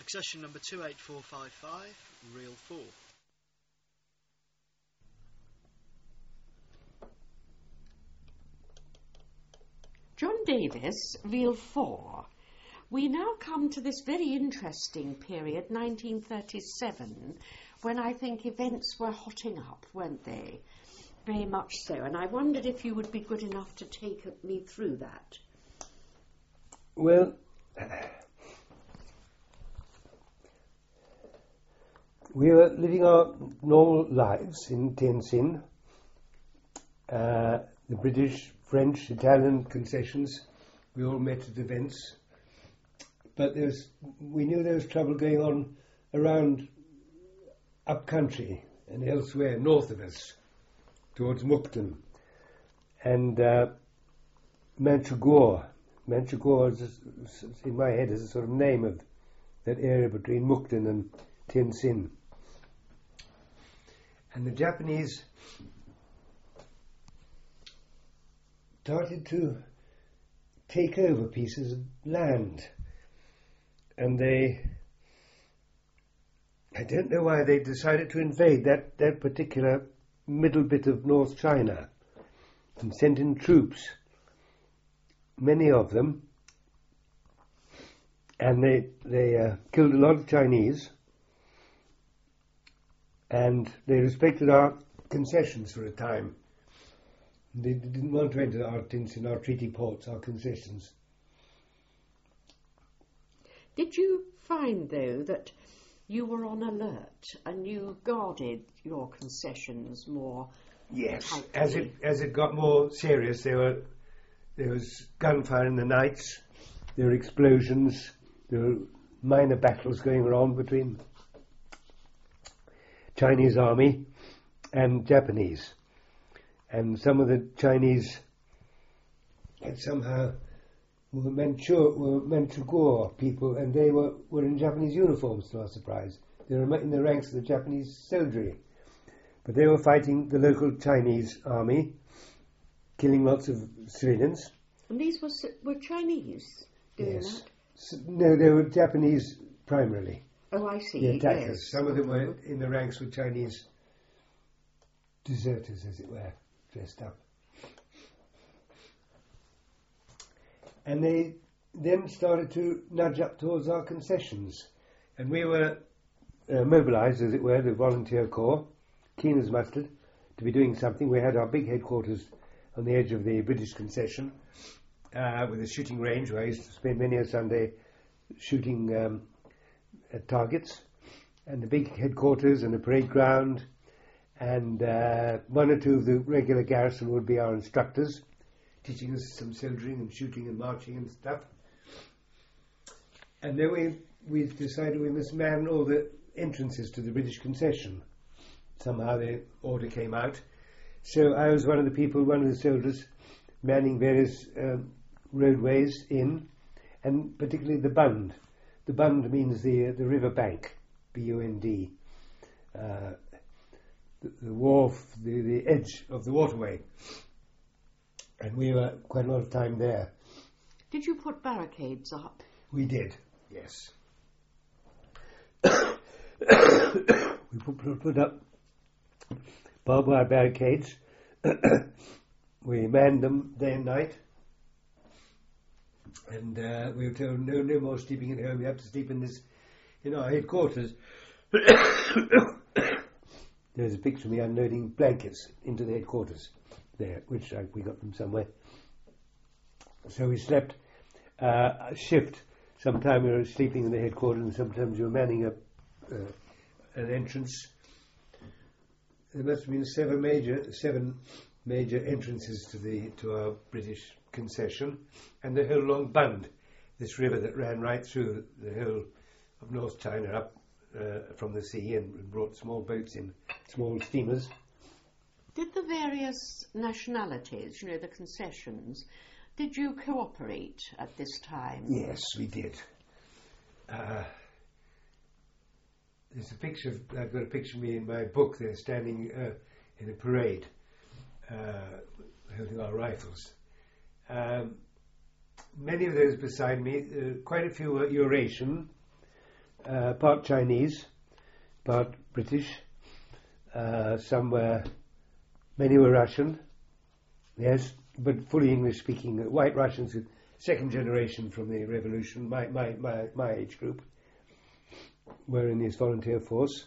Succession number 28455, reel 4. John Davis, reel 4. We now come to this very interesting period, 1937, when I think events were hotting up, weren't they? Very much so. And I wondered if you would be good enough to take me through that. Well, we were living our normal lives in Tientsin. The British, French, Italian concessions, we all met at events. But we knew there was trouble going on around up country and elsewhere north of us, towards Mukden. And Manchugor is, in my head, is a sort of name of that area between Mukden and Tientsin. And the Japanese started to take over pieces of land. And I don't know why they decided to invade that particular middle bit of North China and sent in troops, many of them, and they killed a lot of Chinese, and they respected our concessions for a time. They didn't want to enter our treaty ports, our concessions. Did you find, though, that you were on alert and you guarded your concessions more tightly? As it got more serious, there was gunfire in the nights, there were explosions, there were minor battles going on between Chinese army and Japanese. And some of the Chinese had somehow were Manchukuo people, and they were in Japanese uniforms, to our surprise. They were in the ranks of the Japanese soldiery. But they were fighting the local Chinese army, killing lots of civilians. And these were Chinese doing yes. that? No, they were Japanese primarily. Oh, I see. The attackers. Yes. Some of them were in the ranks with Chinese deserters, as it were, dressed up. And they then started to nudge up towards our concessions. And we were mobilised, as it were, the volunteer corps, keen as mustard, to be doing something. We had our big headquarters on the edge of the British concession, with a shooting range where I used to spend many a Sunday shooting at targets, and the big headquarters and the parade ground, and one or two of the regular garrison would be our instructors, teaching us some soldiering and shooting and marching and stuff. And then we decided we must man all the entrances to the British concession. Somehow the order came out. So I was one of the soldiers, manning various roadways in, and particularly the Bund. The Bund means the river bank, B-U-N-D. The wharf, the edge of the waterway. And we were quite a lot of time there. Did you put barricades up? We did, yes. We put up barbed wire barricades. We manned them day and night. And we were told no more sleeping at home. You have to sleep in our headquarters. There's a picture of me unloading blankets into the headquarters there, which we got from somewhere. So we slept a shift. Sometimes we were sleeping in the headquarters, and sometimes we were manning an entrance. There must have been seven major entrances to our British concession, and the whole long Bund, this river that ran right through the whole of North China up from the sea and brought small boats in, small steamers. Did the various nationalities, the concessions, did you cooperate at this time? Yes, we did. There's a picture, I've got a picture of me in my book there, standing in a parade, holding our rifles. Many of those beside me, quite a few were Eurasian, part Chinese, part British. Many were Russian, yes, but fully English-speaking. White Russians, second generation from the revolution. My age group were in this volunteer force.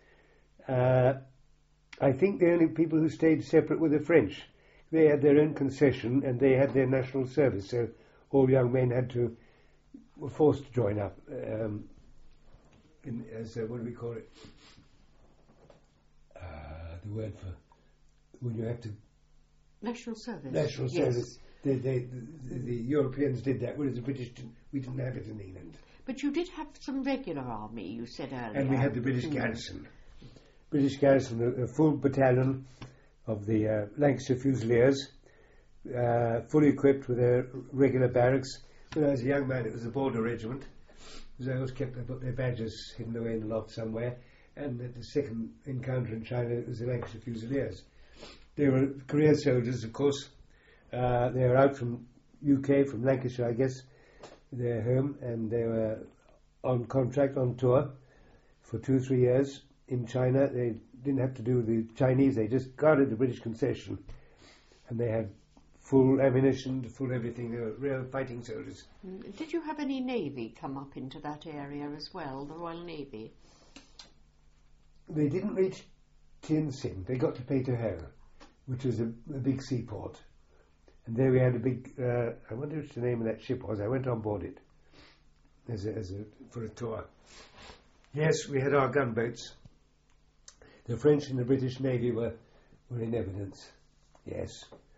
I think the only people who stayed separate were the French. They had their own concession and they had their national service, so all young men were forced to join up as what do we call it? The word for when you have to national service. National yes. service. The Europeans did that, whereas the British we didn't have it in England. But you did have some regular army, you said earlier. And we had the British garrison. British garrison, a full battalion of the Lancashire Fusiliers, fully equipped with their regular barracks. When I was a young man, it was a border regiment. They always put their badges hidden away in the loft somewhere. And at the second encounter in China, it was the Lancashire Fusiliers. They were career soldiers, of course. They were out from UK, from Lancashire, I guess, their home, and they were on contract, on tour for 2 or 3 years in China. They didn't have to do with the Chinese, they just guarded the British concession, and they had full ammunition, full everything. They were real fighting soldiers. Did you have any navy come up into that area as well, the Royal Navy? They didn't reach Tientsin. They got to Peterhoe, which was a big seaport. And there we had a big, I wonder which the name of that ship was. I went on board it for a tour. Yes, we had our gunboats. The French and the British Navy were in evidence. Yes.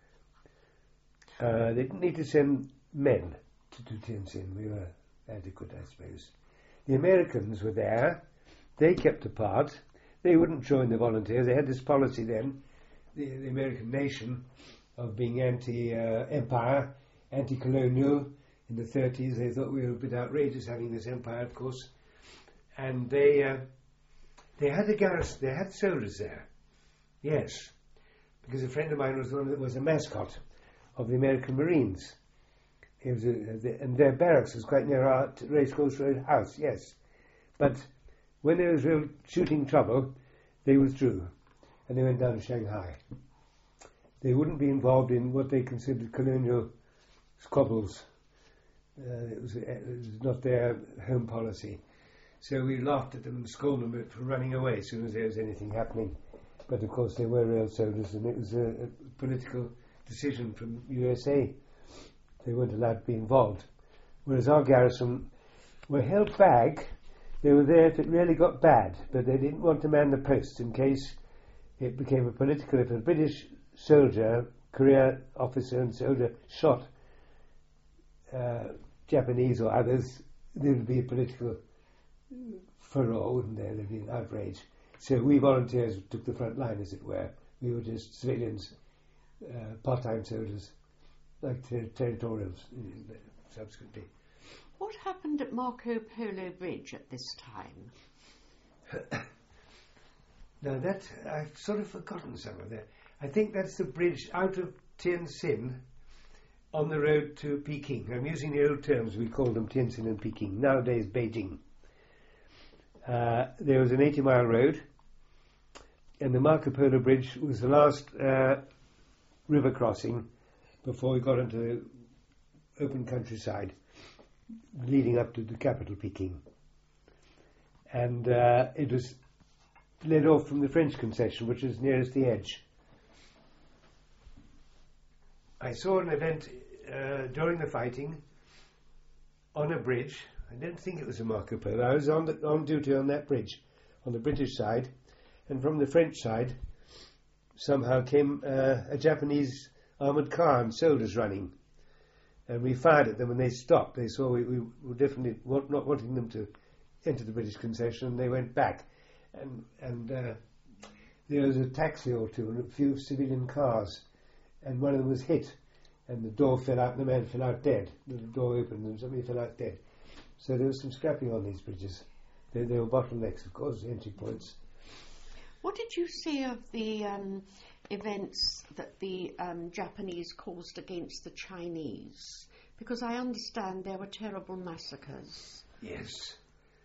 They didn't need to send men to Tientsin. We were adequate, I suppose. The Americans were there. They kept apart. They wouldn't join the volunteers. They had this policy then, the American nation, of being anti-empire, anti-colonial. In the 30s, they thought we were a bit outrageous having this empire, of course. And they had a garrison. They had soldiers there. Yes, because a friend of mine was a mascot of the American Marines. He was and their barracks was quite near our Racecourse Road house. Yes, but when there was real shooting trouble, they withdrew and they went down to Shanghai. They wouldn't be involved in what they considered colonial squabbles. It was not their home policy. So we laughed at them and scolded them for running away as soon as there was anything happening. But of course they were real soldiers, and it was a political decision from USA. They weren't allowed to be involved. Whereas our garrison were held back. They were there if it really got bad, but they didn't want to man the posts in case it became a political. If a British soldier, career officer and soldier shot Japanese or others, there would be a political furore, wouldn't there? There'd be an outrage. So we volunteers took the front line, as it were. We were just civilians, part-time soldiers, like territorials subsequently. What happened at Marco Polo Bridge at this time? Now that, I've sort of forgotten some of that. I think that's the bridge out of Tientsin on the road to Peking. I'm using the old terms, we called them Tientsin and Peking, nowadays Beijing. There was an 80-mile road, and the Marco Polo Bridge was the last river crossing before we got into the open countryside leading up to the capital, Peking. And it was led off from the French concession, which is nearest the edge. I saw an event during the fighting on a bridge. I don't think it was a Marco Polo. I was on duty on that bridge, on the British side, and from the French side somehow came a Japanese armoured car and soldiers running. And we fired at them and they stopped. They saw we were definitely not wanting them to enter the British concession, and they went back. And there was a taxi or two and a few civilian cars, and one of them was hit, and the door fell out and the man fell out dead. The door opened and somebody fell out dead. So there was some scrapping on these bridges. They were bottlenecks, of course, entry points. What did you see of the events that the Japanese caused against the Chinese? Because I understand there were terrible massacres. Yes.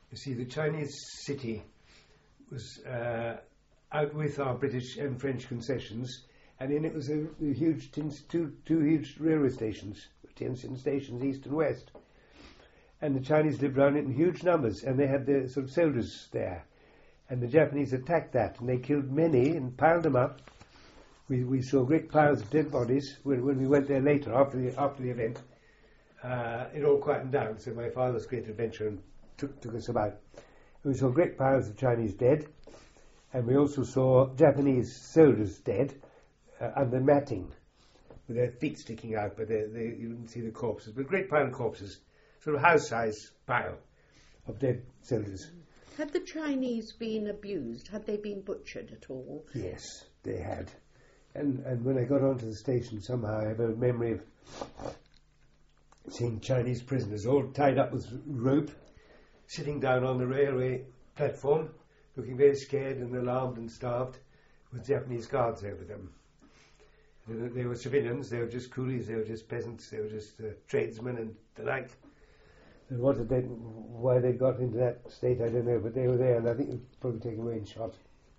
You see, the Chinese city was out with our British and French concessions, and in it was a huge two huge railway stations, Tientsin stations, east and west. And the Chinese lived around it in huge numbers, and they had their sort of soldiers there. And the Japanese attacked that, and they killed many and piled them up. We saw great piles of dead bodies when we went there later, after the event. It all quietened down, so my father's great adventure took us about. We saw great piles of Chinese dead, and we also saw Japanese soldiers dead under matting, with their feet sticking out, but you didn't see the corpses. But a great pile of corpses, sort of house-size pile of dead soldiers. Had the Chinese been abused? Had they been butchered at all? Yes, they had. And when I got onto the station, somehow I have a memory of seeing Chinese prisoners all tied up with rope, sitting down on the railway platform, looking very scared and alarmed and starved, with Japanese guards over them. They were civilians, they were just coolies, they were just peasants, they were just tradesmen and the like. And why they got into that state, I don't know, but they were there, and I think they were probably taken away and shot.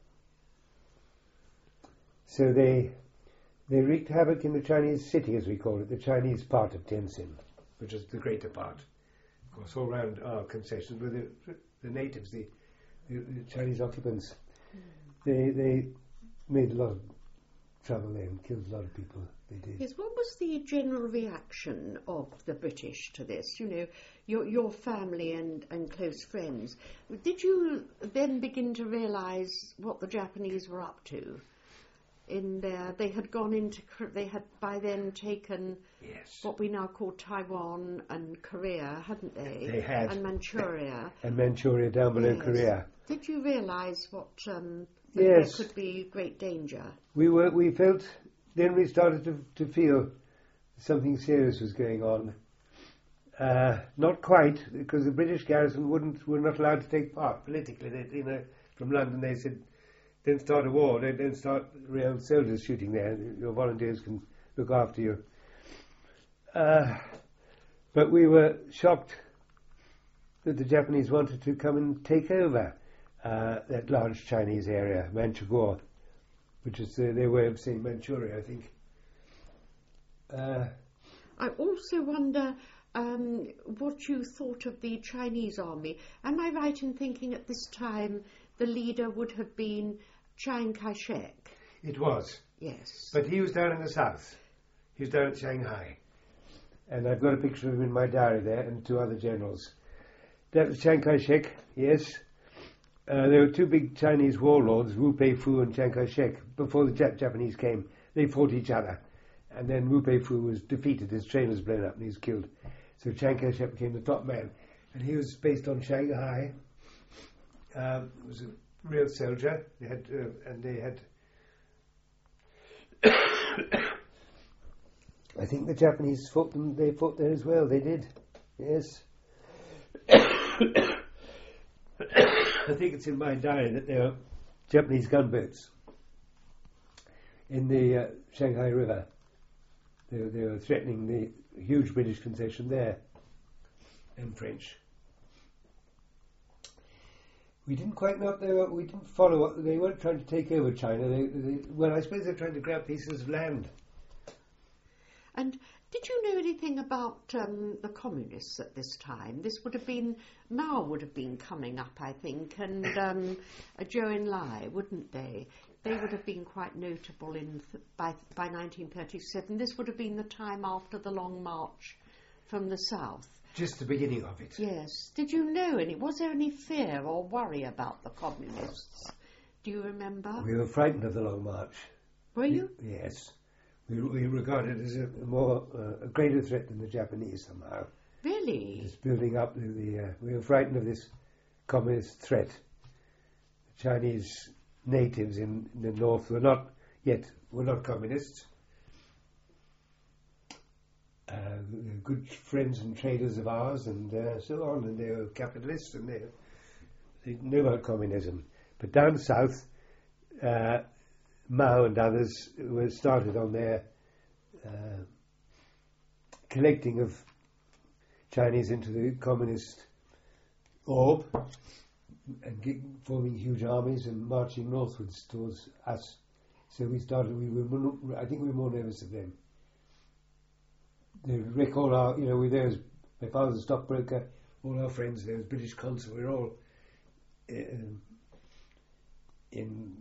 So they wreaked havoc in the Chinese city, as we call it, the Chinese part of Tientsin, which is the greater part. Of course, all around our concessions were the natives, the Chinese occupants. They made a lot of trouble there and killed a lot of people. They did. Yes, what was the general reaction of the British to this? You know, your family and close friends. Did you then begin to realise what the Japanese were up to? They had by then taken what we now call Taiwan and Korea, hadn't they? They had. And Manchuria. And Manchuria down below Korea. Did you realise what that Yes. there could be great danger? We felt, then we started to feel something serious was going on. Not quite, because the British garrison were not allowed to take part politically. From London they said, don't start a war, don't start real soldiers shooting there, your volunteers can look after you. But we were shocked that the Japanese wanted to come and take over that large Chinese area, Manchukuo, which is their way of saying Manchuria, I think. I also wonder what you thought of the Chinese army. Am I right in thinking at this time the leader would have been Chiang Kai-shek? It was. Yes. But he was down in the south. He was down at Shanghai. And I've got a picture of him in my diary there, and two other generals. That was Chiang Kai-shek, yes. There were two big Chinese warlords, Wu Peifu and Chiang Kai-shek. Before the Japanese came, they fought each other. And then Wu Peifu was defeated, his train was blown up and he was killed. So Chiang Kai-shek became the top man. And he was based on Shanghai. Was a real soldier. They had I think the Japanese fought them. They fought there as well. They did. Yes. I think it's in my diary that there were Japanese gunboats in the Shanghai River. They were threatening the huge British concession there, and French. We didn't quite know what we didn't follow what they weren't trying to take over China. Well, I suppose they're trying to grab pieces of land. And did you know anything about the communists at this time? This would have been, Mao would have been coming up, I think, and Zhou Enlai, wouldn't they? They would have been quite notable by 1937. This would have been the time after the Long March from the south. Just the beginning of it. Yes. Did you know was there any fear or worry about the communists? Do you remember? We were frightened of the Long March. Were you? Yes. We regarded it as a greater threat than the Japanese somehow. Really? It's building up we were frightened of this communist threat. The Chinese natives in the north were not communists. Good friends and traders of ours, and so on, and they were capitalists, and they knew about communism. But down south, Mao and others were started on their collecting of Chinese into the communist orb and forming huge armies and marching northwards towards us. So we started. I think we were more nervous of them. They recall our, we there was my father's a stockbroker, all our friends. There was British consul. We were all in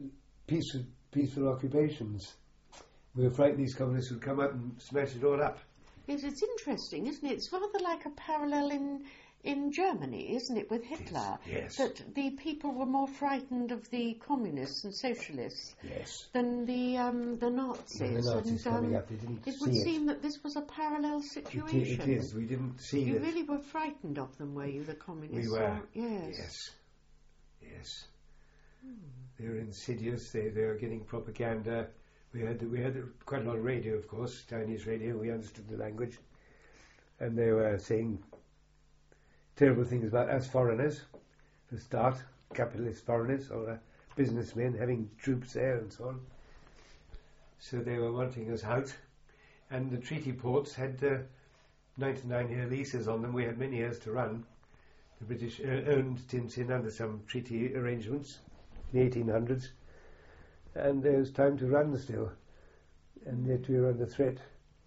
peaceful occupations. We were frightened these communists would come up and smash it all up. Yes, it's interesting, isn't it? It's rather like a parallel in Germany, isn't it, with Hitler? Yes. That the people were more frightened of the communists and socialists than the Nazis. When the Nazis coming up, they didn't see it. It would seem that this was a parallel situation. It is. We didn't see it. You really were frightened of them, were you, the communists? We were. Yes. Yes. They were insidious. They were getting propaganda. We had quite a lot of radio, of course, Chinese radio. We understood the language, and they were saying terrible things about us foreigners, for a start, capitalist foreigners or businessmen having troops there and so on. So they were wanting us out, and the treaty ports had 99-year leases on them. We had many years to run. The British owned Tin Tin under some treaty arrangements in the 1800s. And there was time to run still, and yet we were under threat.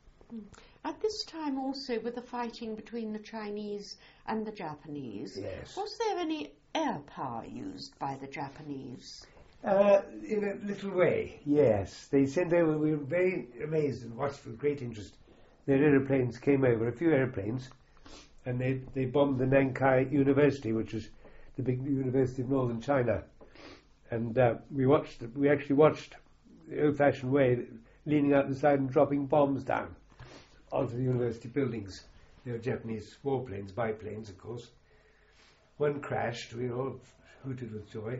At this time also, with the fighting between the Chinese and the Japanese, was there any air power used by the Japanese? In a little way, yes. They sent over, we were very amazed and watched with great interest. Their aeroplanes came over, a few aeroplanes, and they bombed the Nankai University, which is the big university of northern China. And we actually watched the old-fashioned way, leaning out the side and dropping bombs down onto the university buildings. They were Japanese warplanes, biplanes, of course. One crashed. We all hooted with joy.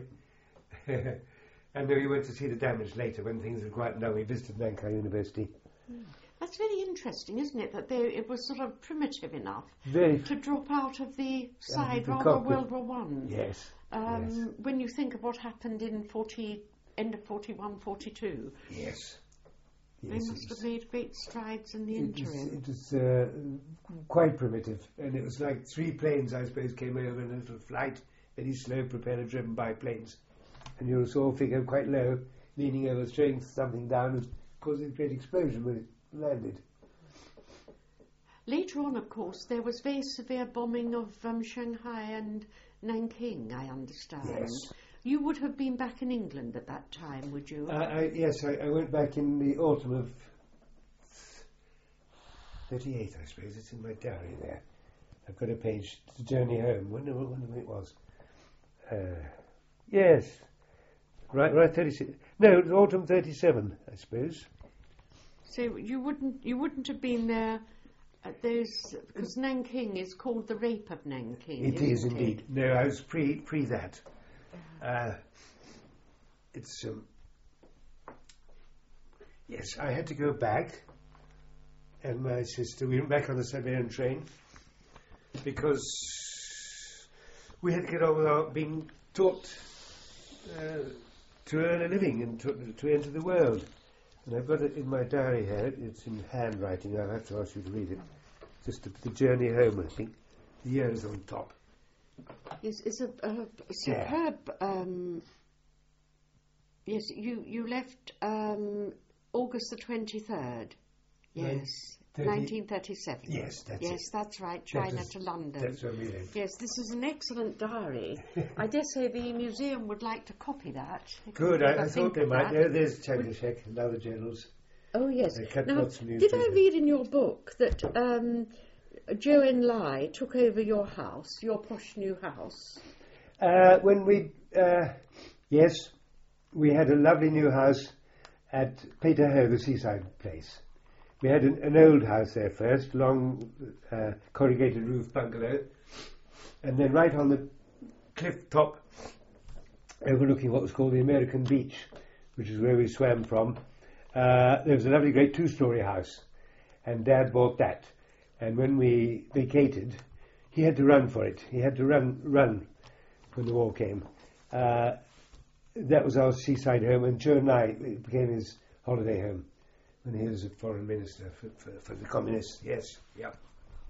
And then we went to see the damage later when things had quieted down. We visited Nankai University. That's very interesting, isn't it? That it was sort of primitive enough to drop out of the side rather World War One. Yes. When you think of what happened in end of 41, 42. Yes. They must have made great strides in the interim. It was quite primitive, and it was like 3 planes, I suppose, came over in a little flight, very slow, propeller-driven biplanes, and you saw a figure quite low, leaning over, throwing something down, and causing a great explosion when it landed. Later on, of course, there was very severe bombing of Shanghai and Nanking, I understand. Yes. You would have been back in England at that time, would you? Yes, I went back in the autumn of 38, I suppose. It's in my diary there. I've got a page, The Journey Home. Wonder when it was. Yes. Right, 36. No, it was autumn 37, I suppose. So you wouldn't have been there at those, because Nanking is called the Rape of Nanking. It is indeed. No, I was pre that. It's yes, I had to go back, and my sister, we went back on the Siberian train because we had to get on with our being taught to earn a living and to enter the world. And I've got it in my diary here. It's in handwriting. I'll have to ask you to read it. Just the journey home, I think. The year is on top. Yes, it's a superb. Yes, you left August the 23rd. Yes, 1937. Yes, that's it. Yes, that's right. China to London. That's where we live. Yes, this is an excellent diary. I dare say the museum would like to copy that. Good, I thought they might. There's Changashek and other journals. Oh, yes. Now, did I read in your book that Zhou Enlai took over your house, your posh new house? When we, yes, we had a lovely new house at Peterhoe, the seaside place. We had an old house there first, long corrugated roof bungalow, and then right on the cliff top, overlooking what was called the American Beach, which is where we swam from, there was a lovely great 2-story house, and Dad bought that. And when we vacated, he had to run for it. He had to run when the war came. That was our seaside home, and Zhou Enlai, it became his holiday home when he was a foreign minister for the communists. Yes, yeah.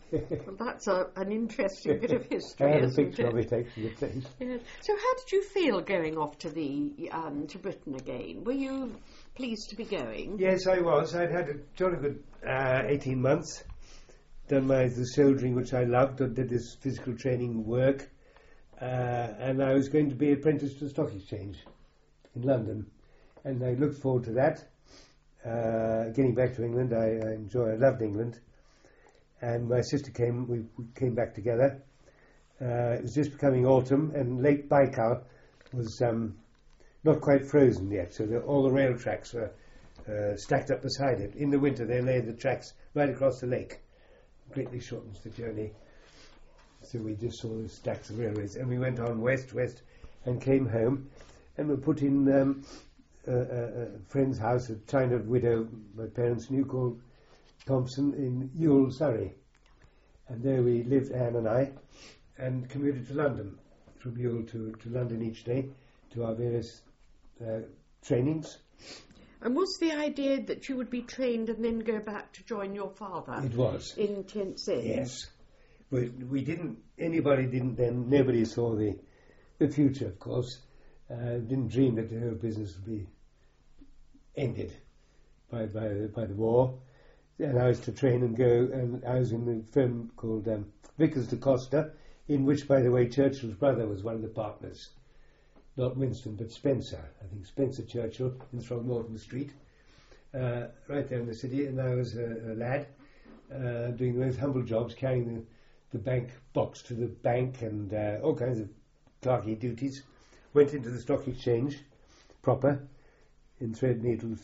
Well, that's an interesting bit of history, I have a isn't picture of it? it actually. Please. Yes. So how did you feel going off to to Britain again? Were you pleased to be going? Yes, I was. I'd had a jolly good 18 months. Done the soldiering, which I loved. Did this physical training work. And I was going to be apprenticed to the Stock Exchange in London. And I looked forward to that. Getting back to England, I loved England. And my sister came, we came back together. It was just becoming autumn, and Lake Baikal was not quite frozen yet, so all the rail tracks were stacked up beside it. In the winter, they laid the tracks right across the lake. Greatly shortens the journey. So we just saw the stacks of railways, and we went on west, and came home, and were put in a friend's house, a China widow my parents knew, called Thompson, in Ewell, Surrey. And there we lived, Anne and I, and commuted to London, from Ewell to London each day, to our various trainings. And was the idea that you would be trained and then go back to join your father? It was. In Tenzing? Yes. But anybody didn't then, nobody saw the future, of course. Didn't dream that the whole business would be ended by the war. And I was to train and go, and I was in the firm called Vickers de Costa, in which, by the way, Churchill's brother was one of the partners. Not Winston, but Spencer. I think Spencer Churchill in Throgmorton Street, right there in the city. And I was a lad doing those humble jobs, carrying the bank box to the bank and all kinds of clerky duties. Went into the Stock Exchange proper in Threadneedle,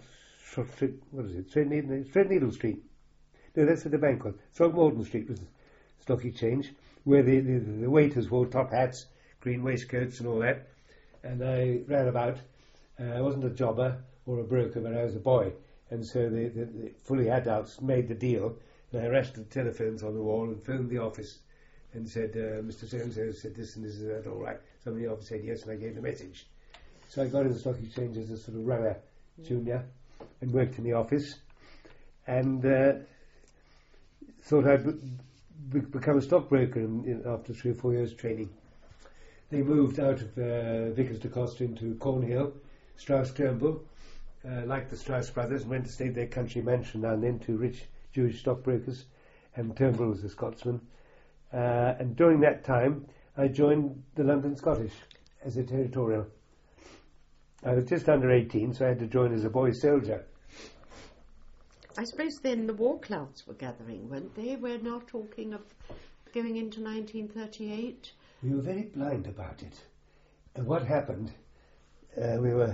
Threadneedle Street. No, that's where the bank was. Throgmorton Street was the Stock Exchange, where the waiters wore top hats, green waistcoats and all that. And I ran about. I wasn't a jobber or a broker, but I was a boy. And so the fully adults made the deal. And I rushed the telephones on the wall and phoned the office and said, Mr. So-and-so said this and this, is that all right? Somebody in the office said yes, and I gave the message. So I got in the Stock Exchange as a sort of runner junior and worked in the office, and thought I'd become a stockbroker after 3 or 4 years training. They moved out of Vickers de Costa into Cornhill, Strauss Turnbull, like the Strauss brothers, and went to stay at their country mansion and then to rich Jewish stockbrokers, and Turnbull was a Scotsman. And during that time, I joined the London Scottish as a territorial. I was just under 18, so I had to join as a boy soldier. I suppose then the war clouds were gathering, weren't they? We're now talking of going into 1938. We were very blind about it. And what happened, we were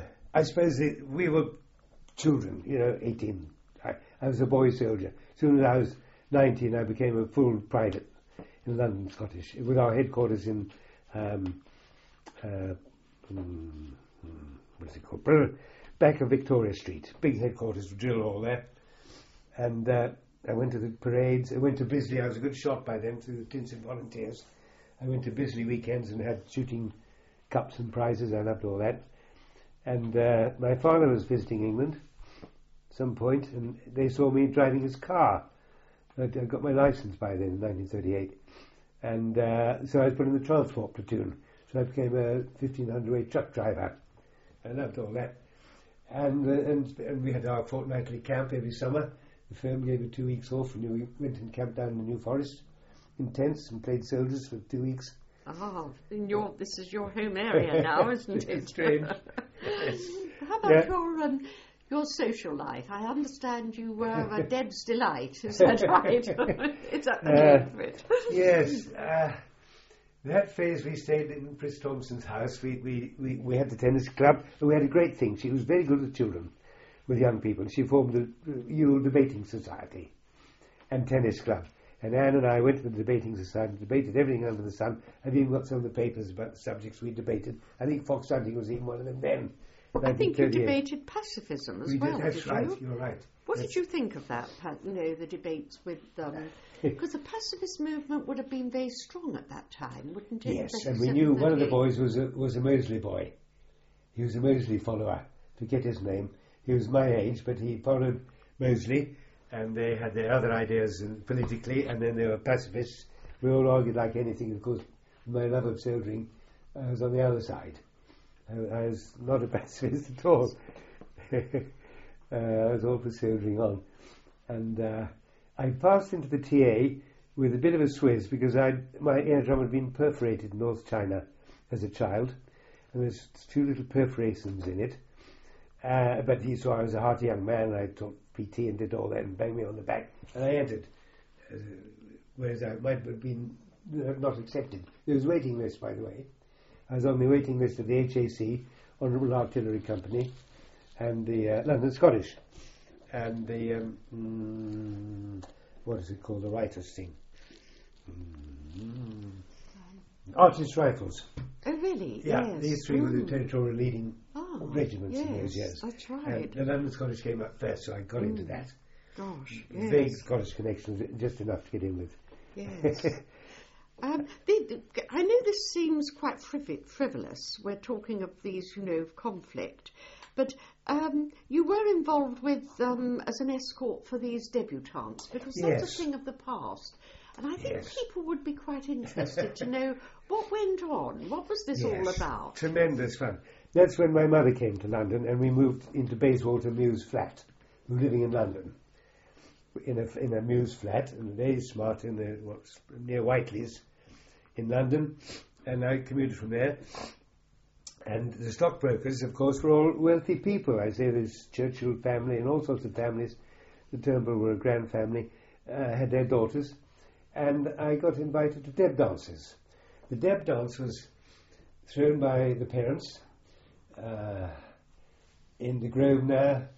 children, 18. I was a boy soldier. As soon as I was 19, I became a full private in London Scottish, with our headquarters in, what is it called? Back of Victoria Street. Big headquarters, drill all there. And I went to the parades. I went to Bisley. I was a good shot by then through the Tinsel Volunteers. I went to Bisley weekends and had shooting cups and prizes. I loved all that. And my father was visiting England at some point, and they saw me driving his car. I got my licence by then in 1938. And so I was put in the transport platoon. So I became a 1500-weight truck driver. I loved all that. And we had our fortnightly camp every summer. The firm gave it 2 weeks off, and we went and camped down in the New Forest in tents and played soldiers for 2 weeks. Oh, this is your home area now, isn't it? It's strange. Yes. How about your social life? I understand you were a Deb's delight, is that right? Is that the name of it? Yes. That phase we stayed in Pris Thompson's house. We had the tennis club, and we had a great thing. She was very good with children, with young people. She formed the Ewell Debating Society and tennis club. And Anne and I went to the debating society, debated everything under the sun. I've even got some of the papers about the subjects we debated. I think fox hunting was even one of them then. I think you debated pacifism as well, that's did right, you? You're right. What did you think of that, the debates with... Because the pacifist movement would have been very strong at that time, wouldn't it? Yes, and we knew one of the boys was a Mosley boy. He was a Mosley follower, forget his name. He was my age, but he followed Mosley, and they had their other ideas politically, and then they were pacifists. We all argued like anything. Of course, my love of soldiering, I was on the other side. I was not a pacifist at all. I was all for soldiering on. And I passed into the TA with a bit of a Swiss because my eardrum had been perforated in North China as a child, and there's 2 little perforations in it. But he saw I was a hearty young man, and I taught PT and did all that and banged me on the back, and I entered. Whereas I might have been not accepted. There was a waiting list, by the way. I was on the waiting list of the HAC, Honourable Artillery Company, and the London Scottish, and the what is it called, the writers' thing? Artist Rifles. Oh, really? Yeah, yes. these 3 were the territorial leading regiments yes, in those years. That's right. And the London Scottish came up first, so I got into that. Gosh, yes. Vague Scottish connections, just enough to get in with. Yes. I know this seems quite frivolous. We're talking of these, of conflict. But you were involved with, as an escort for these debutantes, because that's a thing of the past. And I think people would be quite interested to know what went on. What was this all about? Tremendous fun. That's when my mother came to London, and we moved into Bayswater Mews flat. We were living in London, in a Mews flat, and very smart near Whiteley's in London, and I commuted from there. And the stockbrokers, of course, were all wealthy people. I say there's Churchill family and all sorts of families. The Turnbull were a grand family, had their daughters, and I got invited to Deb dances. The Deb dance was thrown by the parents in the Grosvenor,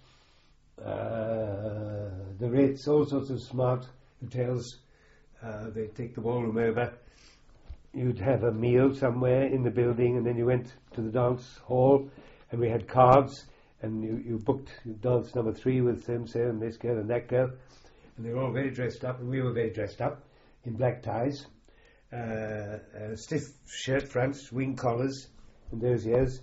the Ritz, all sorts of smart hotels. They'd take the ballroom over. You'd have a meal somewhere in the building, and then you went to the dance hall, and we had cards, and you booked dance number 3 with so and this girl and that girl, and they were all very dressed up, and we were very dressed up in black ties, stiff shirt fronts, wing collars in those years.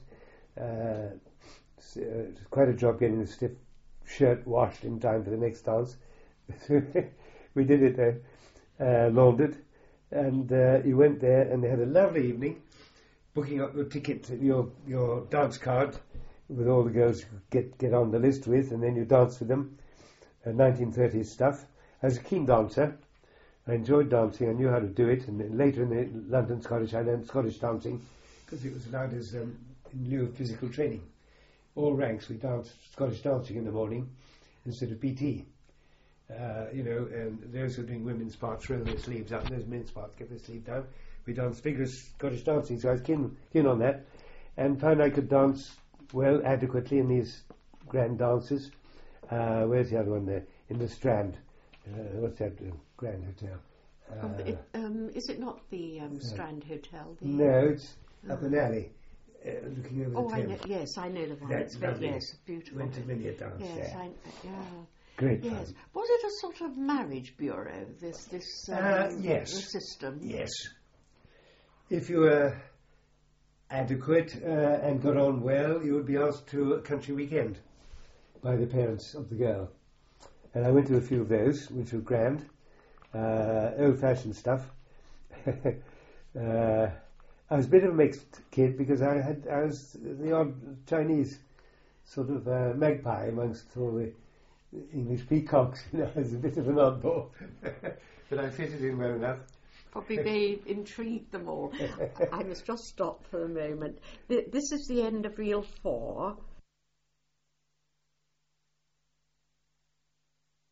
It's quite a job getting the stiff shirt washed in time for the next dance. We did it laundered. And you went there, and they had a lovely evening, booking up your ticket, your dance card, with all the girls you could get on the list with, and then you dance with them, 1930s stuff. I was a keen dancer. I enjoyed dancing. I knew how to do it. And then later in the London Scottish, I learned Scottish dancing because it was allowed as in lieu of physical training. All ranks, we danced Scottish dancing in the morning instead of PT. And those who are doing women's parts roll their sleeves up, and those men's parts get their sleeve down. We danced vigorous Scottish dancing, so I was keen on that, and found I could dance well, adequately in these grand dances. Where's the other one there? In the Strand. What's that grand hotel? Is it not the Strand Hotel? No, it's up an alley, looking over the Thames. Yes, I know the one. That's lovely. Yes, beautiful. Went to many a dance there. Great fun. Yes. Was it a sort of marriage bureau, this yes. the system? Yes. If you were adequate and got on well, you would be asked to a country weekend by the parents of the girl. And I went to a few of those, which were grand, old-fashioned stuff. I was a bit of a mixed kid because I was the odd Chinese sort of magpie amongst all the English peacocks. I was a bit of an oddball, but I fitted in well enough. Probably may intrigue them all. I must just stop for a moment. This is the end of Reel 4.